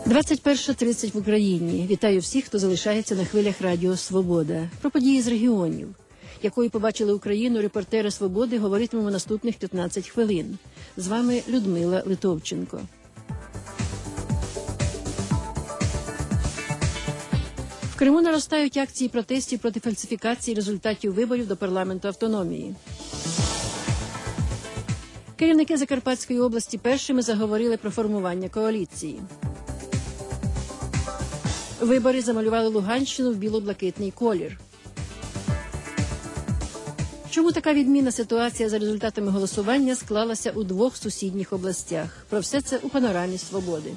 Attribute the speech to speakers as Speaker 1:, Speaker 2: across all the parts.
Speaker 1: 21:30 в Україні. Вітаю всіх, хто залишається на хвилях Радіо Свобода. Про події з регіонів, якою побачили Україну репортери «Свободи», говоритимемо наступних 15 хвилин. З вами Людмила Литовченко. В Криму наростають акції протестів проти фальсифікації результатів виборів до парламенту автономії. Керівники Закарпатської області першими заговорили про формування коаліції. Вибори замалювали Луганщину в біло-блакитний колір. Чому така відмінна ситуація за результатами голосування склалася у двох сусідніх областях? Про все це у панорамі «Свободи».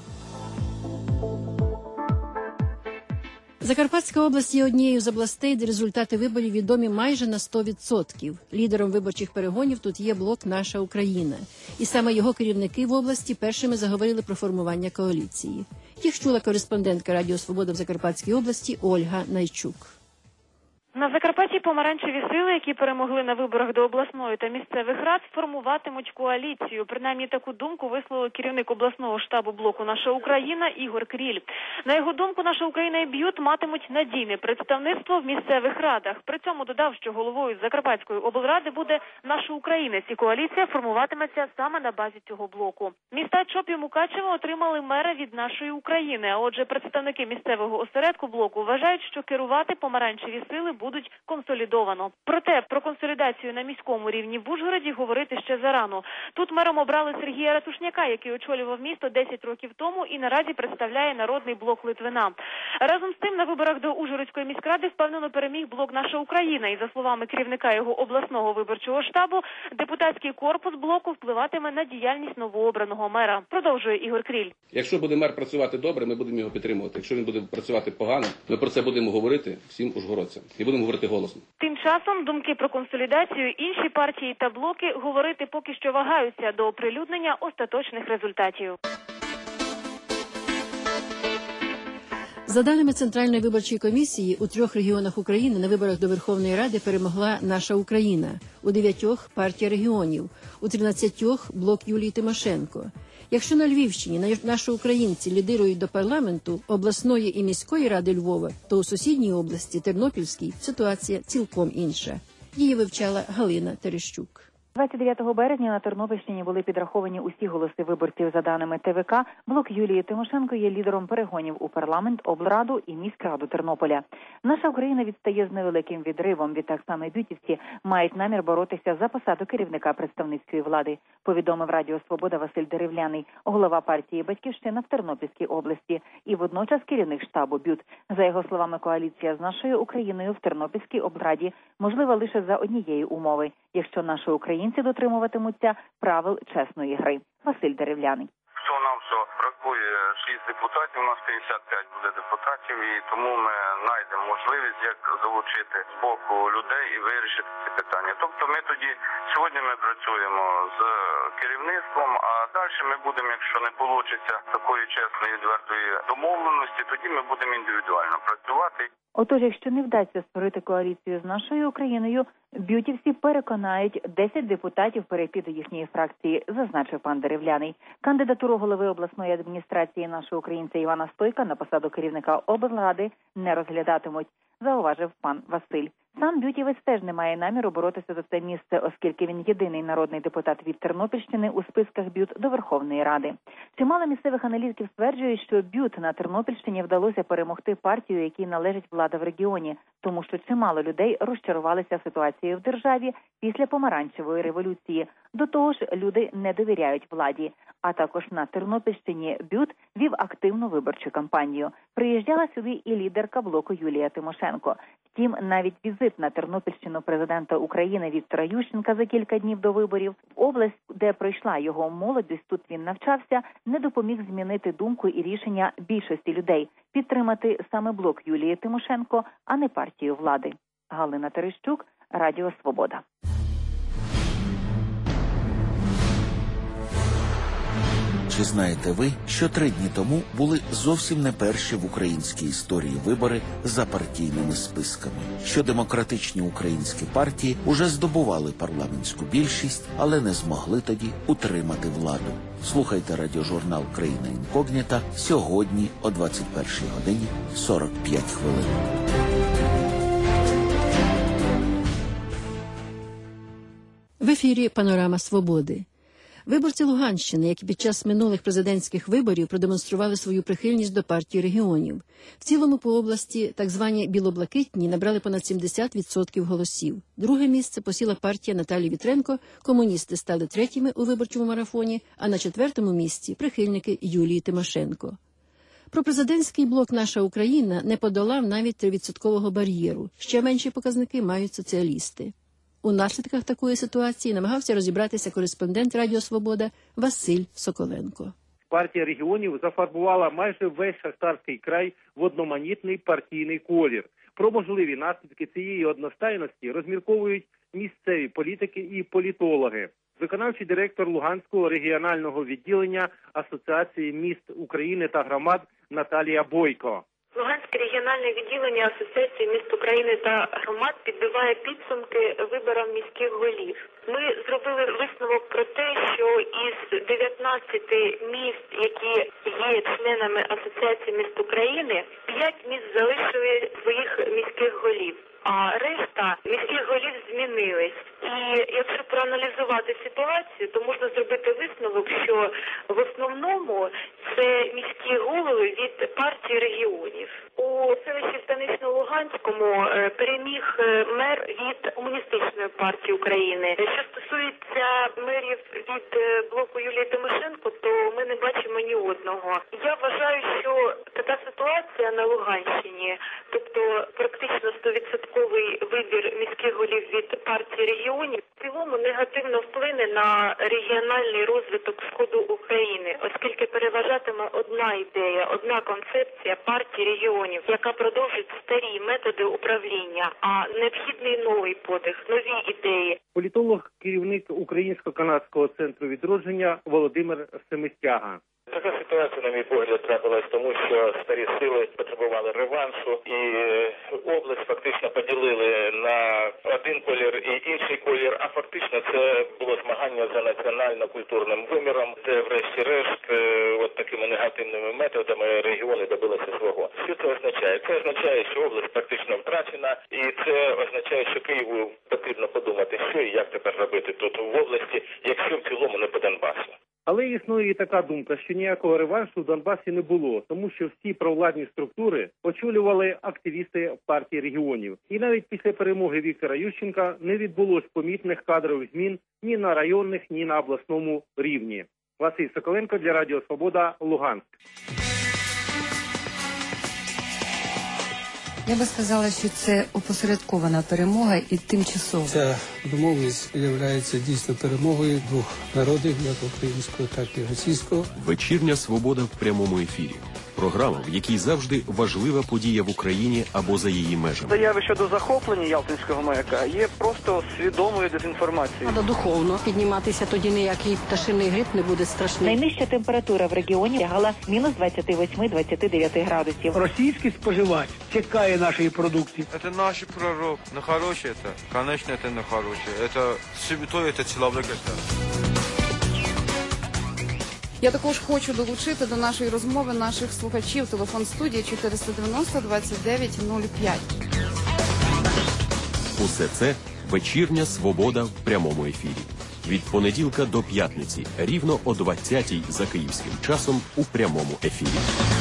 Speaker 1: Закарпатська область є однією з областей, де результати виборів відомі майже на 100%. Лідером виборчих перегонів тут є блок «Наша Україна». І саме його керівники в області першими заговорили про формування коаліції. Їх чула кореспондентка Радіо Свобода в Закарпатській області Ольга Найчук.
Speaker 2: На Закарпатті помаранчеві сили, які перемогли на виборах до обласної та місцевих рад, формуватимуть коаліцію. Принаймні таку думку висловив керівник обласного штабу блоку «Наша Україна» Ігор Кріль. На його думку, «Наша Україна» і БЮТ матимуть надійне представництво в місцевих радах. При цьому додав, що головою Закарпатської облради буде «Наша Україна». І коаліція формуватиметься саме на базі цього блоку. Міста Чоп і Мукачево отримали мера від «Нашої України». А отже, представники місцевого осередку блоку вважають, що керувати помаранчеві сили будуть консолідовано. Проте про консолідацію на міському рівні в Ужгороді говорити ще зарано. Тут мером обрали Сергія Ратушняка, який очолював місто 10 років тому і наразі представляє Народний блок Литвина. Разом з тим, на виборах до Ужгородської міськради впевнено переміг блок «Наша Україна». І за словами керівника його обласного виборчого штабу, депутатський корпус блоку впливатиме на діяльність новообраного мера. Продовжує Ігор Кріль.
Speaker 3: Якщо буде мер працювати добре, ми будемо його підтримувати. Якщо він буде працювати погано, ми про це будемо говорити всім ужгородцям. І будемо говорити голосно.
Speaker 2: Тим часом думки про консолідацію інші партії та блоки говорити поки що вагаються до оприлюднення остаточних результатів.
Speaker 1: За даними Центральної виборчої комісії, у 3 регіонах України на виборах до Верховної Ради перемогла «Наша Україна», у 9 – партія регіонів, у 13 – блок Юлії Тимошенко. Якщо на Львівщині наші українці лідирують до парламенту, обласної і міської ради Львова, то у сусідній області, Тернопільській, ситуація цілком інша. Її вивчала Галина Терещук.
Speaker 4: 29 березня на Тернопільщині були підраховані усі голоси виборців за даними ТВК. Блок Юлії Тимошенко є лідером перегонів у парламент, облраду і міськраду Тернополя. «Наша Україна» відстає з невеликим відривом. Відтак саме бютівці мають намір боротися за посаду керівника представницької влади, повідомив Радіо Свобода Василь Деревляний, голова партії «Батьківщина» в Тернопільській області і водночас керівник штабу БЮТ. За його словами, коаліція з «Нашою Україною» в Тернопільській облраді можлива лише за однієї умови – якщо наші українці дотримуватимуться правил чесної гри. Василь Деревляний.
Speaker 5: Всього-навсього бракує 6 депутатів, у нас 55 буде депутатів, і тому ми знайдемо можливість, як залучити з боку людей і вирішити ці питання. Тобто ми тоді, сьогодні ми працюємо з керівництвом, а далі ми будемо, якщо не вийде такої чесної, відвертої домовленості, тоді ми будемо індивідуально працювати.
Speaker 4: Отож, якщо не вдасться створити коаліцію з «Нашою Україною», бютівці переконають, 10 депутатів перейти до їхньої фракції, зазначив пан Деревляний. Кандидатуру голови обласної адміністрації нашого українця Івана Стойка на посаду керівника облради не розглядатимуть, зауважив пан Василь. Сам бютівець теж не має наміру боротися за це місце, оскільки він єдиний народний депутат від Тернопільщини у списках БЮТ до Верховної Ради. Чимало місцевих аналітиків стверджують, що БЮТ на Тернопільщині вдалося перемогти партію, якій належить влада в регіоні, тому що чимало людей розчарувалися ситуацією в державі після помаранчевої революції. До того ж, люди не довіряють владі. А також на Тернопільщині БЮТ вів активну виборчу кампанію. Приїжджала сюди і лідерка блоку Юлія Тимошенко. Втім, навіть візит на Тернопільщину президента України Віктора Ющенка за кілька днів до виборів, в область, де пройшла його молодість, тут він навчався, не допоміг змінити думку і рішення більшості людей підтримати саме блок Юлії Тимошенко, а не партію влади. Галина Терещук, Радіо Свобода.
Speaker 6: Чи знаєте ви, що 3 дні тому були зовсім не перші в українській історії вибори за партійними списками? Що демократичні українські партії уже здобували парламентську більшість, але не змогли тоді утримати владу. Слухайте радіожурнал «Країна інкогніта» сьогодні о 21 годині 45 хвилин.
Speaker 1: В ефірі «Панорама Свободи». Виборці Луганщини, які під час минулих президентських виборів продемонстрували свою прихильність до партії регіонів. В цілому по області так звані білоблакитні набрали понад 70% голосів. Друге місце посіла партія Наталії Вітренко, комуністи стали третіми у виборчому марафоні, а на 4-му місці – прихильники Юлії Тимошенко. Пропрезидентський блок «Наша Україна» не подолав навіть 3% бар'єру. Ще менші показники мають соціалісти. У наслідках такої ситуації намагався розібратися кореспондент Радіо Свобода Василь Соколенко.
Speaker 7: Партія регіонів зафарбувала майже весь Шахтарський край в одноманітний партійний колір. Про можливі наслідки цієї одностайності розмірковують місцеві політики і політологи. Виконавчий директор Луганського регіонального відділення Асоціації міст України та громад Наталія Бойко.
Speaker 8: Луганське регіональне відділення Асоціації міст України та громад підбиває підсумки виборам міських голів. Ми зробили висновок про те, що із 19 міст, які є членами Асоціації міст України, 5 міст залишили своїх міських голів, а решта міських голів змінились. І якщо проаналізувати ситуацію, то можна зробити висновок, що в основному це міські голови від партії регіонів. У селищі Станично-Луганському переміг мер від Комуністичної партії України. Що стосується мерів від блоку Юлії Тимошенко, то ми не бачимо ні одного. Я вважаю, що така ситуація на Луганщині, тобто практично 100% вибір міських голів від партії регіонів, в цілому негативно вплине на регіональний розвиток Сходу України, оскільки переважатиме одна ідея, одна концепція партії регіонів, яка продовжить старі методи управління, а необхідний новий подих, нові ідеї.
Speaker 7: Політолог, керівник Українсько-канадського центру відродження Володимир Семистяга.
Speaker 9: Така ситуація, на мій погляд, трапилась тому, що старі сили потребували реваншу, і область фактично поділили на один колір і інший колір, а фактично це було змагання за національно-культурним виміром, де врешті-решт от такими негативними методами регіони добилися свого. Що це означає? Це означає, що область практично втрачена, і це означає, що Києву потрібно подумати, що і як тепер робити тут в області, якщо в цілому не по Донбасу.
Speaker 7: Але існує і така думка, що ніякого реваншу в Донбасі не було, тому що всі провладні структури очолювали активісти партії регіонів. І навіть після перемоги Віктора Ющенка не відбулось помітних кадрових змін ні на районних, ні на обласному рівні. Василь Соколенко для Радіо Свобода, Луганськ.
Speaker 10: Я би сказала, що це опосередкована перемога і тимчасова.
Speaker 11: Ця домовленість є дійсно перемогою двох народів, як українського, так і російського.
Speaker 12: Вечірня свобода в прямому ефірі. Програма, в якій завжди важлива подія в Україні або за її межами.
Speaker 13: Заяви щодо захоплення Ялтинського маяка є просто свідомою дезінформацією.
Speaker 14: Треба духовно підніматися, тоді ніякий пташиний гриб не буде страшний.
Speaker 4: Найнижча температура в регіоні сягала мінус 28-29 градусів.
Speaker 15: Російський споживач чекає нашої продукції.
Speaker 16: Це наш пророк. Не хороше це. Конечно, це не хороше. Це святой, це чоловік.
Speaker 17: Я також хочу долучити до нашої розмови наших слухачів. Телефон студії 490 29 05.
Speaker 12: Усе це вечірня свобода в прямому ефірі. Від понеділка до п'ятниці, рівно о 20-й за київським часом у прямому ефірі.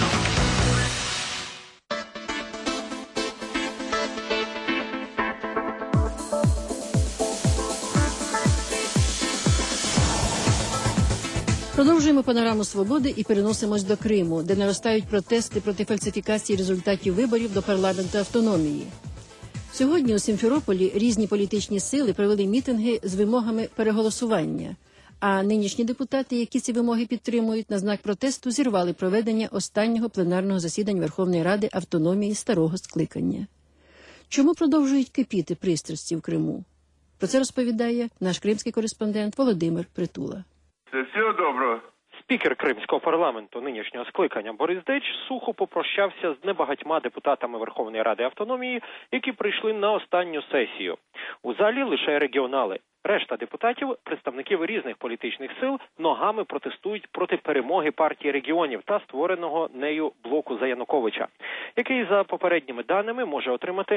Speaker 1: Продовжуємо панораму свободи і переносимось до Криму, де наростають протести проти фальсифікації результатів виборів до парламенту автономії. Сьогодні у Сімферополі різні політичні сили провели мітинги з вимогами переголосування, а нинішні депутати, які ці вимоги підтримують, на знак протесту зірвали проведення останнього пленарного засідання Верховної Ради автономії старого скликання. Чому продовжують кипіти пристрасті в Криму? Про це розповідає наш кримський кореспондент Володимир Притула.
Speaker 18: Всього доброго. З Спікер Кримського парламенту нинішнього скликання Борис Деч сухо попрощався з небагатьма депутатами Верховної Ради Автономії, які прийшли на останню сесію. У залі лише регіонали. Решта депутатів, представників різних політичних сил, ногами протестують проти перемоги партії регіонів та створеного нею блоку за Януковича, який за попередніми даними може отримати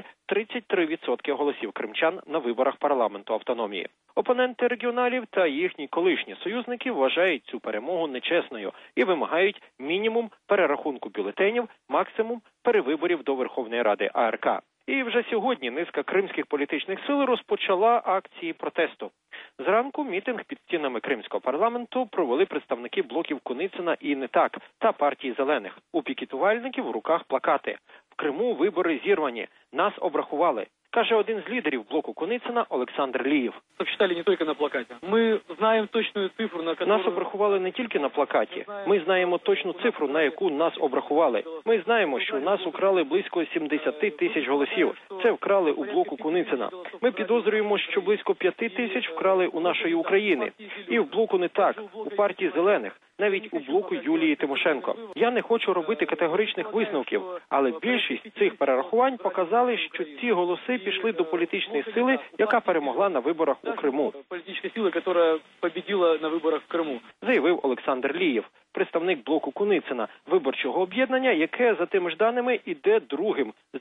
Speaker 18: 33% голосів кримчан на виборах парламенту автономії. Опоненти регіоналів та їхні колишні союзники вважають цю перемогу нечесною і вимагають мінімум перерахунку бюлетенів, максимум перевиборів до Верховної Ради АРК. І вже сьогодні низка кримських політичних сил розпочала акції протесту. Зранку мітинг під стінами Кримського парламенту провели представники блоків Куницина і «Не так» та партії «Зелених». У пікетувальників в руках плакати «В Криму вибори зірвані, нас обрахували», каже один з лідерів блоку Куницина Олександр Лієв.
Speaker 19: Читали не тільки на плакаті. Ми знаємо точну цифру, на яку...
Speaker 18: Нас обрахували не тільки на плакаті. Ми знаємо точну цифру, на яку нас обрахували. Ми знаємо, що у нас украли близько 70 тисяч голосів. Це вкрали у блоку Куницина. Ми підозрюємо, що близько 5 тисяч вкрали у нашої України. І в блоку «Не так», у партії «Зелених», навіть у блоку Юлії Тимошенко. Я не хочу робити категоричних висновків, але більшість цих перерахувань показали, що ці голоси пішли до політичної сили, яка перемогла на виборах у Криму.
Speaker 19: Політична сила, яка победила на виборах в Криму.
Speaker 18: Заявив Олександр Лієв, представник блоку Куницина, виборчого об'єднання, яке, за тими ж даними, іде другим з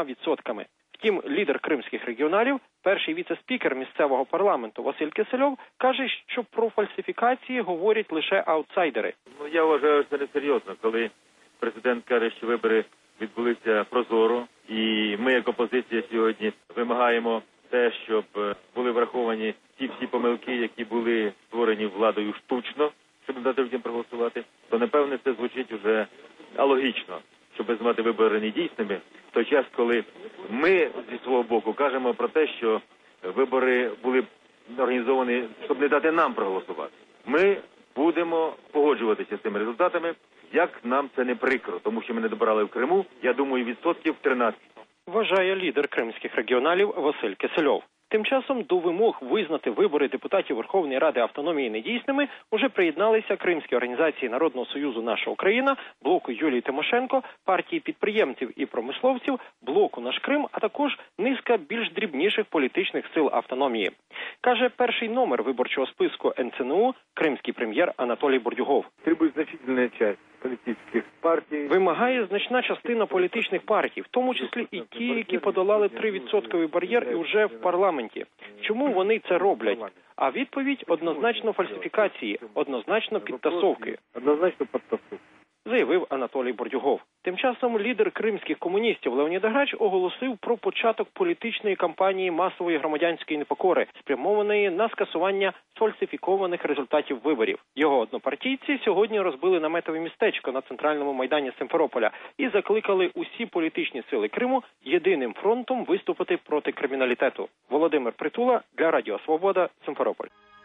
Speaker 18: 9%. Втім, лідер кримських регіоналів, перший віце-спікер місцевого парламенту Василь Кисельов, каже, що про фальсифікації говорять лише аутсайдери.
Speaker 20: Я вважаю, що це несерйозно, коли президент каже, що вибори відбулися прозоро, і ми, як опозиція, сьогодні вимагаємо те, щоб були враховані ті всі помилки, які були створені владою штучно, щоб не дати людям проголосувати, то, напевне, це звучить вже алогічно, щоб знати вибори недійсними, в той час, коли ми зі свого боку кажемо про те, що вибори були організовані, щоб не дати нам проголосувати. Ми будемо погоджуватися з цими результатами, як нам це не прикро, тому що ми не добрали в Криму, я думаю, 13%.
Speaker 18: Вважає лідер кримських регіоналів Василь Кисельов. Тим часом до вимог визнати вибори депутатів Верховної Ради Автономії недійсними уже приєдналися кримські організації Народного Союзу «Наша Україна», блоку Юлії Тимошенко, партії підприємців і промисловців, блоку «Наш Крим», а також низка більш дрібніших політичних сил автономії. Каже перший номер виборчого списку НЦНУ кримський прем'єр Анатолій Бордюгов.
Speaker 20: Требує значительна частина політичних партій.
Speaker 18: Вимагає значна частина політичних партій, в тому числі і ті, які подолали 3% бар'єр і вже в парламенті. Чому вони це роблять? А відповідь – однозначно фальсифікації, однозначно підтасовки.
Speaker 20: Однозначно підтасовки.
Speaker 18: Заявив Анатолій Бордюгов. Тим часом лідер кримських комуністів Леонід Аграч оголосив про початок політичної кампанії масової громадянської непокори, спрямованої на скасування сфальсифікованих результатів виборів. Його однопартійці сьогодні розбили наметове містечко на центральному майдані Симферополя і закликали усі політичні сили Криму єдиним фронтом виступити проти криміналітету. Володимир Притула для Радіо Свобода, Симферополь.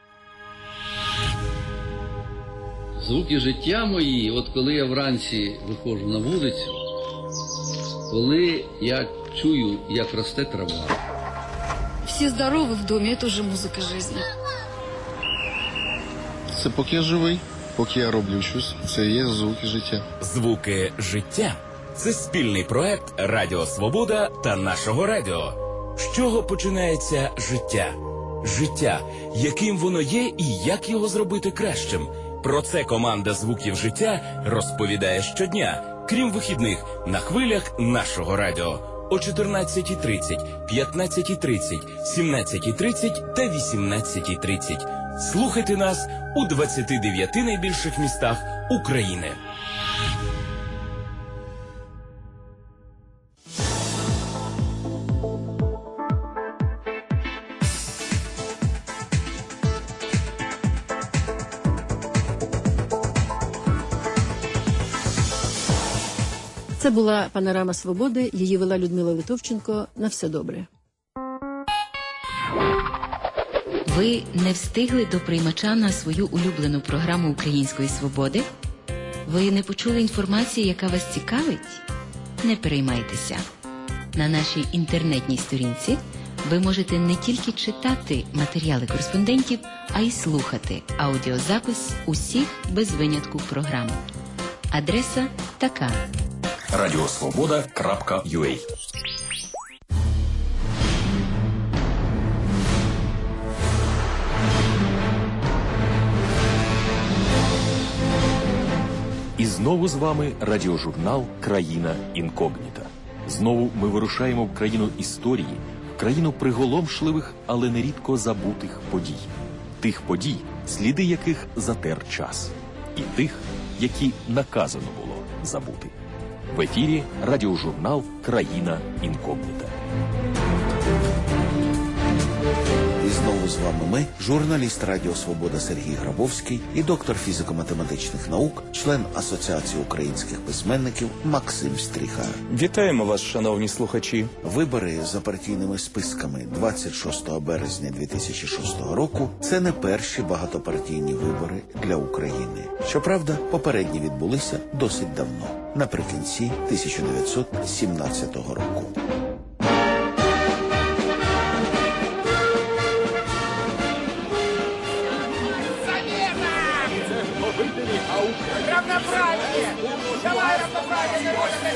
Speaker 21: Звуки життя мої, от коли я вранці виходжу на вулицю, коли я чую, як росте трава.
Speaker 10: Всі здорові в домі, це вже музика життя.
Speaker 22: Це поки я живий, поки я роблю щось, це є звуки життя.
Speaker 23: Звуки життя – це спільний проект Радіо Свобода та Нашого Радіо. З чого починається життя? Життя, яким воно є і як його зробити кращим. Про це команда «Звуків життя» розповідає щодня, крім вихідних, на хвилях Нашого Радіо о 14:30, 15:30, 17:30 та 18:30. Слухайте нас у 29 найбільших містах України.
Speaker 1: Це була «Панорама Свободи», її вела Людмила Литовченко. На все добре.
Speaker 24: Ви не встигли до приймача на свою улюблену програму Української свободи? Ви не почули інформації, яка вас цікавить? Не переймайтеся. На нашій інтернетній сторінці ви можете не тільки читати матеріали кореспондентів, а й слухати аудіозапис усіх без винятку програм. Адреса така:
Speaker 23: radiosvoboda.ua.
Speaker 12: І знову з вами радіожурнал «Країна інкогніта». Знову ми вирушаємо в країну історії, в країну приголомшливих, але нерідко забутих подій. Тих подій, сліди яких затер час. І тих, які наказано було забути. В ефірі радіожурнал «Країна інкогніта».
Speaker 2: І знову з вами ми, журналіст Радіо Свобода Сергій Грабовський і доктор фізико-математичних наук, член Асоціації українських письменників Максим Стріхар.
Speaker 3: Вітаємо вас, шановні слухачі.
Speaker 2: Вибори за партійними списками 26 березня 2006 року – це не перші багатопартійні вибори для України. Щоправда, попередні відбулися досить давно, наприкінці 1917 року.
Speaker 5: Равноправие! Давай равноправие народа!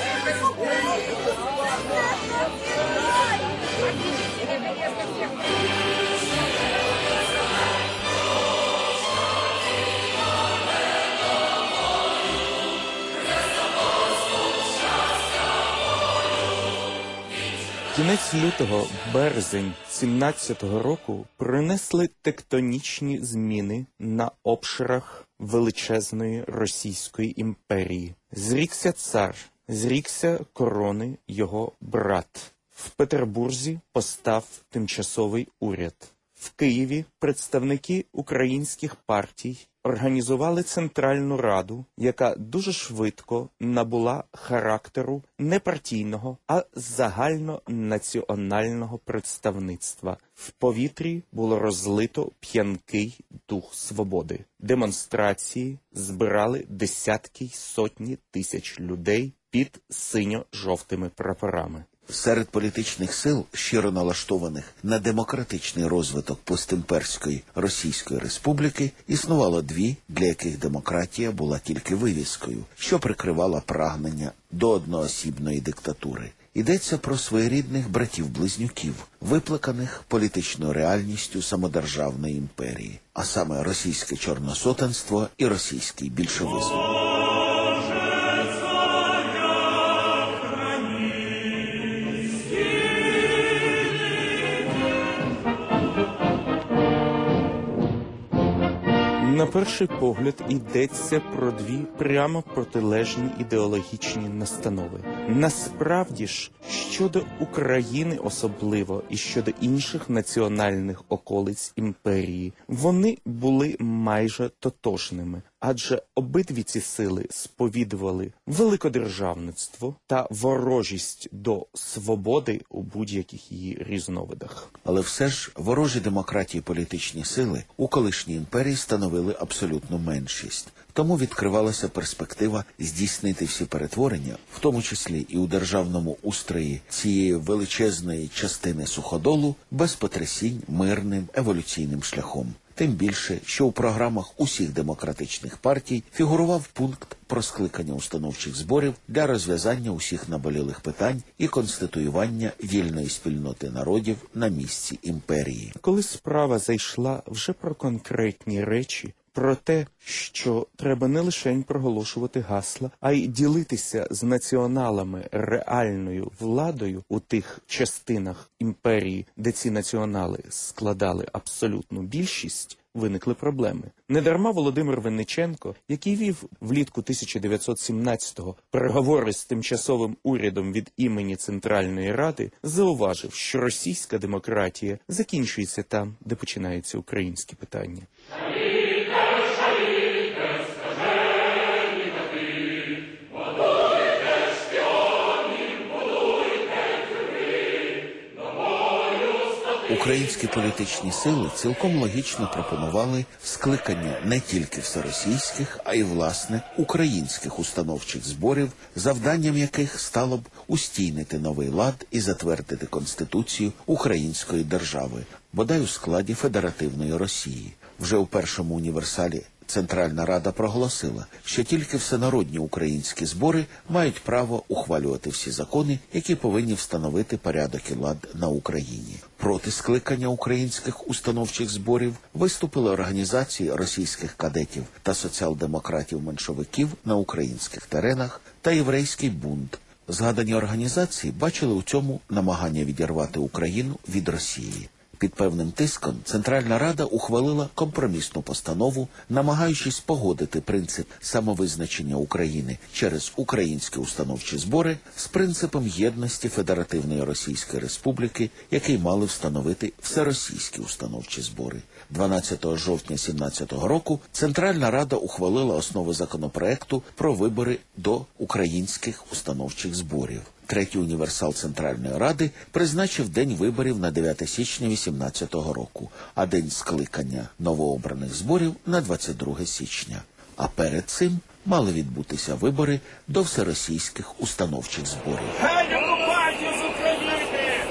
Speaker 3: Кінець лютого, березень 17-го року принесли тектонічні зміни на обширах величезної Російської імперії. Зрікся цар, зрікся корони його брат. В Петербурзі постав тимчасовий уряд. В Києві представники українських партій організували Центральну Раду, яка дуже швидко набула характеру не партійного, а загальнонаціонального представництва. В повітрі було розлито п'янкий дух свободи. Демонстрації збирали десятки й сотні тисяч людей під синьо-жовтими прапорами.
Speaker 2: Серед політичних сил, щиро налаштованих на демократичний розвиток постімперської Російської Республіки, існувало дві, для яких демократія була тільки вивіскою, що прикривала прагнення до одноосібної диктатури. Йдеться про своєрідних братів-близнюків, виплаканих політичною реальністю самодержавної імперії, а саме російське чорносотенство і російський більшовизм.
Speaker 3: На перший погляд йдеться про дві прямо протилежні ідеологічні настанови. Насправді ж, щодо України особливо і щодо інших національних околиць імперії, вони були майже тотожними. Адже обидві ці сили сповідували великодержавництво та ворожість до свободи у будь-яких її різновидах.
Speaker 2: Але все ж ворожі демократії політичні сили у колишній імперії становили абсолютну меншість. Тому відкривалася перспектива здійснити всі перетворення, в тому числі і у державному устрої цієї величезної частини суходолу, без потрясінь мирним еволюційним шляхом. Тим більше, що у програмах усіх демократичних партій фігурував пункт про скликання установчих зборів для розв'язання усіх наболілих питань і конституювання вільної спільноти народів на місці імперії.
Speaker 3: Коли справа зайшла вже про конкретні речі, про те, що треба не лише проголошувати гасла, а й ділитися з націоналами реальною владою у тих частинах імперії, де ці націонали складали абсолютну більшість, виникли проблеми. Недарма Володимир Винниченко, який вів влітку 1917-го переговори з тимчасовим урядом від імені Центральної Ради, зауважив, що російська демократія закінчується там, де починаються українські питання.
Speaker 2: Українські політичні сили цілком логічно пропонували скликання не тільки всеросійських, а й, власне, українських установчих зборів, завданням яких стало б устійнити новий лад і затвердити Конституцію української держави, бодай у складі федеративної Росії. Вже у першому універсалі Центральна Рада проголосила, що тільки всенародні українські збори мають право ухвалювати всі закони, які повинні встановити порядок і лад на Україні. Проти скликання українських установчих зборів виступили організації російських кадетів та соціал-демократів-меншовиків на українських теренах та єврейський бунт. Згадані організації бачили у цьому намагання відірвати Україну від Росії. Під певним тиском Центральна Рада ухвалила компромісну постанову, намагаючись погодити принцип самовизначення України через українські установчі збори з принципом єдності Федеративної Російської Республіки, який мали встановити всеросійські установчі збори. 12 жовтня 2017 року Центральна Рада ухвалила основи законопроекту про вибори до українських установчих зборів. Третій універсал Центральної Ради призначив день виборів на 9 січня 2018 року, а день скликання новообраних зборів на 22 січня. А перед цим мали відбутися вибори до всеросійських установчих зборів.
Speaker 5: Хай окупацію з України!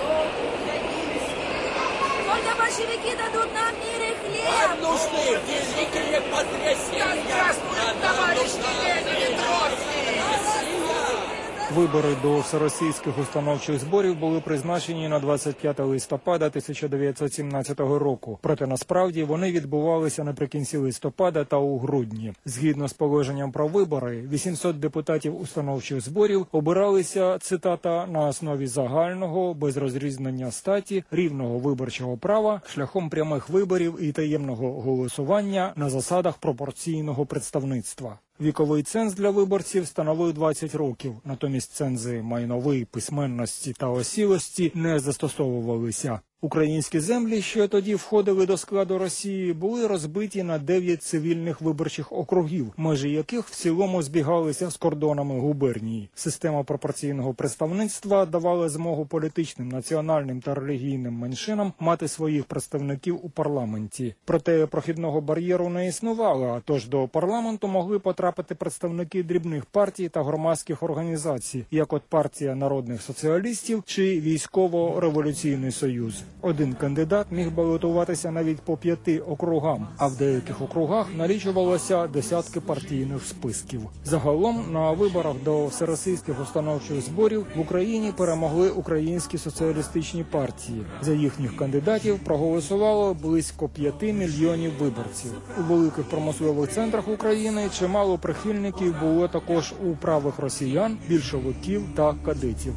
Speaker 6: Только большевики дадут нам мир и хлеб!
Speaker 5: Нам нужны великие потрясения! Здравствует, товарищи Ленин и Троцкий!
Speaker 7: Вибори до всеросійських установчих зборів були призначені на 25 листопада 1917 року. Проте насправді вони відбувалися наприкінці листопада та у грудні. Згідно з положенням про вибори, 800 депутатів установчих зборів обиралися, цитата, на основі загального, без розрізнення статі, рівного виборчого права, шляхом прямих виборів і таємного голосування на засадах пропорційного представництва. Віковий ценз для виборців становив 20 років, натомість цензи майнової, письменності та осілості не застосовувалися. Українські землі, що тоді входили до складу Росії, були розбиті на 9 цивільних виборчих округів, межі яких в цілому збігалися з кордонами губернії. Система пропорційного представництва давала змогу політичним, національним та релігійним меншинам мати своїх представників у парламенті. Проте прохідного бар'єру не існувало, тож до парламенту могли потрапити представники дрібних партій та громадських організацій, як от партія народних соціалістів чи Військово-революційний союз. Один кандидат міг балотуватися навіть по 5 округам, а в деяких округах налічувалося десятки партійних списків. Загалом на виборах до всеросійських установчих зборів в Україні перемогли українські соціалістичні партії. За їхніх кандидатів проголосувало близько 5 мільйонів виборців. У великих промислових центрах України чимало прихильників було також у правих росіян, більшовиків та кадетів.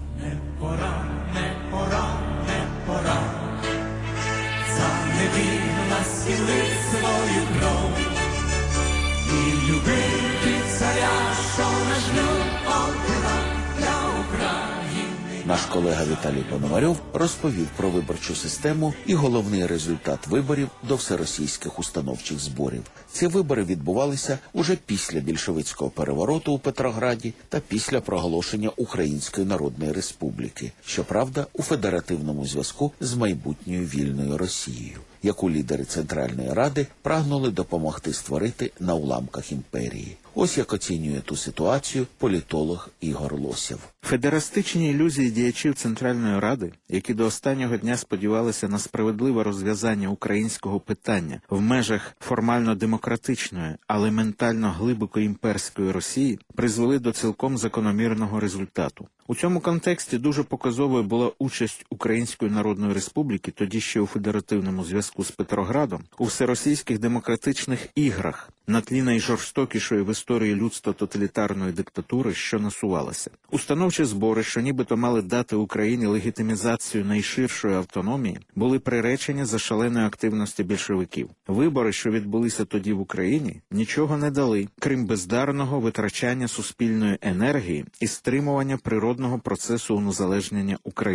Speaker 5: Невинно схилив свою кров і любити царя, що наш люд обирав для України.
Speaker 2: Наш колега Віталій Пономарьов розповів про виборчу систему і головний результат виборів до всеросійських установчих зборів. Ці вибори відбувалися уже після більшовицького перевороту у Петрограді та після проголошення Української Народної Республіки, щоправда, у федеративному зв'язку з майбутньою вільною Росією, яку лідери Центральної Ради прагнули допомогти створити на уламках імперії. Ось як оцінює ту ситуацію політолог Ігор Лосєв.
Speaker 8: Федеристичні ілюзії діячів Центральної Ради, які до останнього дня сподівалися на справедливе розв'язання українського питання в межах формально демократичної, але ментально глибоко імперської Росії, призвели до цілком закономірного результату. У цьому контексті дуже показовою була участь Української Народної Республіки, тоді ще у федеративному зв'язку з Петроградом, у всеросійських демократичних іграх на тлі найжорстокішої в історії людства тоталітарної диктатури, що насувалася. Установчі збори, що нібито мали дати Україні легітимізацію найширшої автономії, були приречені за шаленої активності більшовиків. Вибори, що відбулися тоді в Україні, нічого не дали, крім бездарного витрачання суспільної енергії і стримування природного процесу унезалежнення України.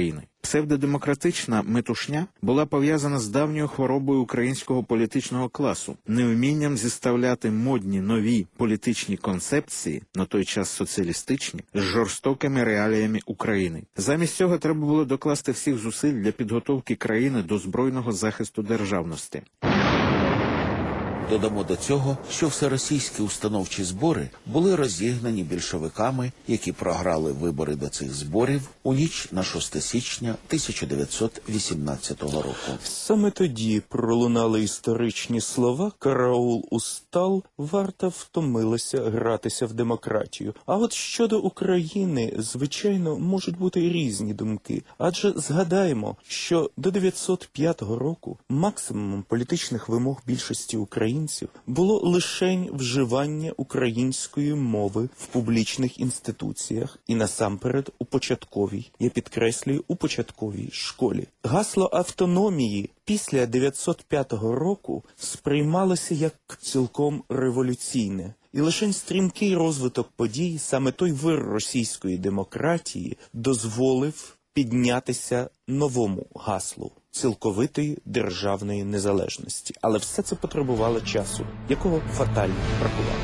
Speaker 8: Псевдодемократична метушня була пов'язана з давньою хворобою українського політичного класу, невмінням зіставляти модні нові політичні концепції, на той час соціалістичні, з жорстокими реаліями України. Замість цього треба було докласти всіх зусиль для підготовки країни до збройного захисту державності.
Speaker 2: Додамо до цього, що всеросійські установчі збори були розігнані більшовиками, які програли вибори до цих зборів у ніч на 6 січня 1918 року.
Speaker 3: Саме тоді пролунали історичні слова «Караул устал, варта втомилася гратися в демократію». А от щодо України, звичайно, можуть бути різні думки. Адже згадаємо, що до 905 року максимумом політичних вимог більшості українців було лишень вживання української мови в публічних інституціях і насамперед у початковій, я підкреслюю, у початковій школі. Гасло автономії після 905 року сприймалося як цілком революційне. І лише стрімкий розвиток подій, саме той вир російської демократії, дозволив піднятися новому гаслу цілковитої державної незалежності. Але все це потребувало часу, якого фатально бракувало.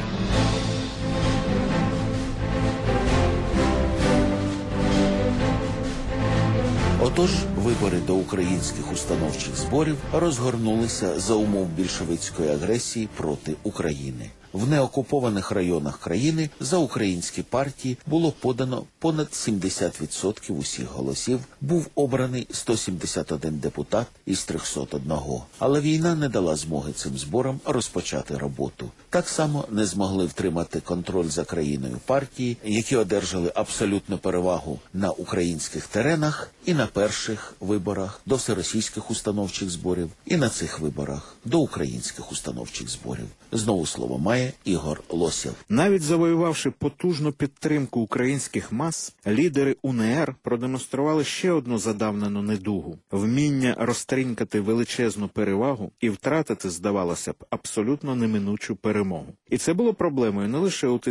Speaker 2: Отож, вибори до українських установчих зборів розгорнулися за умов більшовицької агресії проти України. В неокупованих районах країни за українські партії було подано понад 70% усіх голосів, був обраний 171 депутат із 301. Але війна не дала змоги цим зборам розпочати роботу. Так само не змогли втримати контроль за країною партії, які одержали абсолютну перевагу на українських теренах і на перших виборах до всеросійських установчих зборів, і на цих виборах до українських установчих зборів. Знову слово має Ігор Лосєв.
Speaker 8: Навіть завоювавши потужну підтримку українських мас, лідери УНР продемонстрували ще одну задавнену недугу – вміння розтринькати величезну перевагу і втратити, здавалося б, абсолютно неминучу перемогу. І це було проблемою не лише у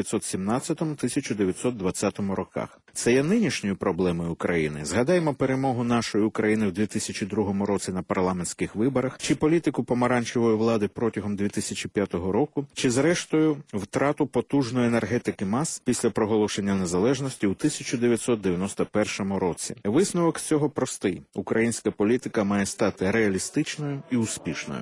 Speaker 8: 1917-1920 роках. Це є нинішньою проблемою України. Згадаймо перемогу нашої України в 2002 році на парламентських виборах, чи політику помаранчевої влади протягом 2005 року, чи зрештою втрату потужної енергетики мас після проголошення незалежності у 1991 році. Висновок з цього простий. Українська політика має стати реалістичною і успішною.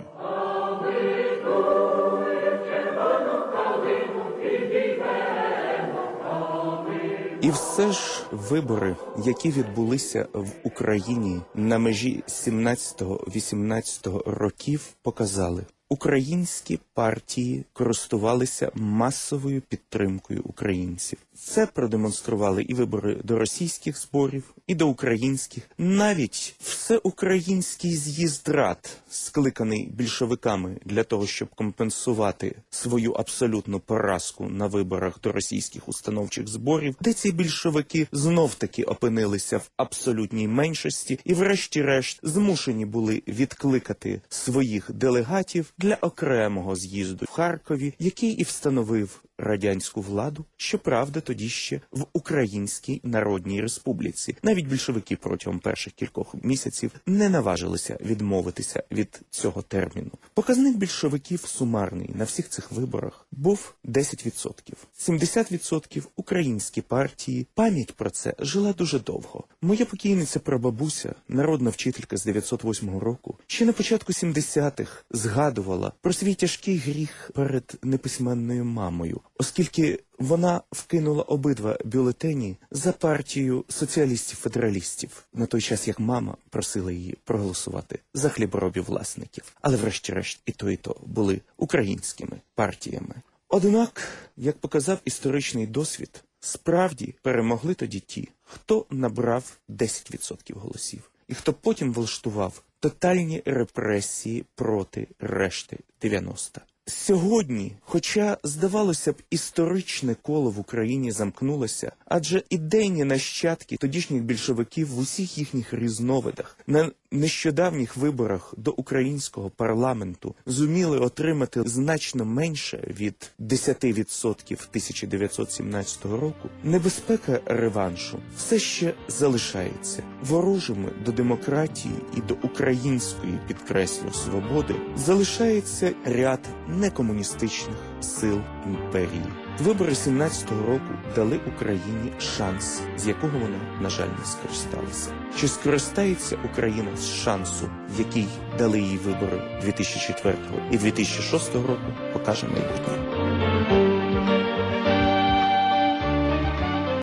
Speaker 3: І все ж вибори, які відбулися в Україні на межі 17-18 років, показали, українські партії користувалися масовою підтримкою українців. Це продемонстрували і вибори до російських зборів, і до українських. Навіть всеукраїнський з'їзд рад, скликаний більшовиками для того, щоб компенсувати свою абсолютну поразку на виборах до російських установчих зборів, де ці більшовики знов-таки опинилися в абсолютній меншості і врешті-решт змушені були відкликати своїх делегатів для окремого з'їзду в Харкові, який і встановив радянську владу, щоправда, тоді ще в Українській Народній Республіці. Навіть більшовики протягом перших кількох місяців не наважилися відмовитися від цього терміну. Показник більшовиків сумарний на всіх цих виборах був 10%. 70% українські партії. Пам'ять про це жила дуже довго. Моя покійниця прабабуся, народна вчителька з 908 року, ще на початку 70-х згадувала про свій тяжкий гріх перед неписьменною мамою, оскільки вона вкинула обидва бюлетені за партію соціалістів-федералістів, на той час як мама просила її проголосувати за хліборобів-власників. Але врешті-решт і то були українськими партіями. Однак, як показав історичний досвід, справді перемогли тоді ті, хто набрав 10% голосів, і хто потім влаштував тотальні репресії проти решти 90%. Сьогодні, хоча, здавалося б, історичне коло в Україні замкнулося, адже ідейні нащадки тодішніх більшовиків в усіх їхніх різновидах на нещодавніх виборах до українського парламенту зуміли отримати значно менше від 10% 1917 року, небезпека реваншу все ще залишається. Ворожими до демократії і до української, підкреслю, свободи залишається ряд некомуністичних сил імперії. Вибори 17-го року дали Україні шанс, з якого вона, на жаль, не скористалася. Чи скористається Україна з шансу, який дали їй вибори 2004 і 2006 року, покаже майбутнє.